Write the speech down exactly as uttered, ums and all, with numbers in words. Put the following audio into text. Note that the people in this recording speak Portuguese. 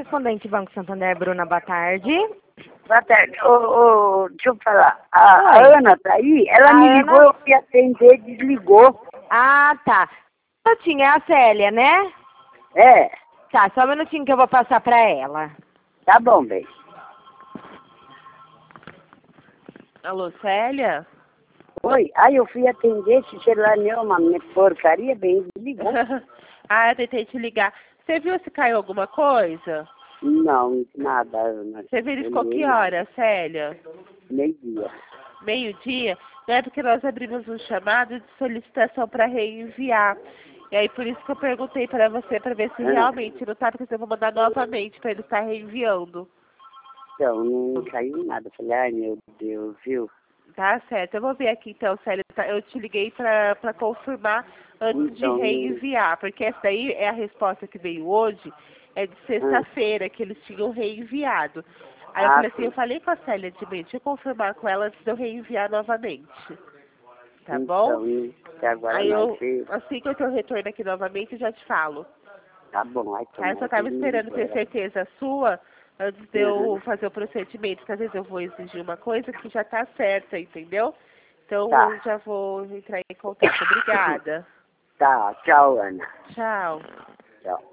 Correspondente Banco Santander, Bruna, boa tarde. Boa tarde. Ô, ô, deixa eu falar. A, a Oi. Ana tá aí? Ela A me Ana- ligou, eu fui atender, desligou. Ah, tá. Um minutinho, é a Célia, né? É, Tá, só um minutinho que eu vou passar pra ela. tá bom, bem. Alô, Célia? Oi, aí eu fui atender, esse celular meu é uma porcaria, bem, desligou. Ah, eu tentei te ligar. Você viu se caiu alguma coisa? Não, nada, Ana. Você verificou que Olhei, hora, Célia? meio-dia. Meio-dia? Não é porque nós abrimos um chamado de solicitação para reenviar. E aí, por isso que eu perguntei para você, para ver se Ah. realmente não tá, porque eu vou mandar novamente para ele estar reenviando. Então, não caiu nada. Falei, ai meu Deus, viu? Tá certo. Eu vou ver aqui então, Célia. Tá? Eu te liguei para para confirmar antes Então, de reenviar, porque essa daí é a resposta que veio hoje, é de sexta-feira, que eles tinham reenviado. Aí eu Ah, falei assim, sim. eu falei com a Célia de bem, deixa eu confirmar com ela antes de eu reenviar novamente. Tá bom? Então, até agora Aí não eu, sei. assim que eu tenho retorno aqui novamente, eu já te falo. Tá bom, aí Tá? Eu só tomara que tava ele me esperando ligue ter agora. certeza sua antes de eu Uhum. fazer o procedimento, porque às vezes eu vou exigir uma coisa que já tá certa, entendeu? Então Tá. eu já vou entrar em contato. Obrigada. Tá, tchau, Ana. Tchau. Tchau.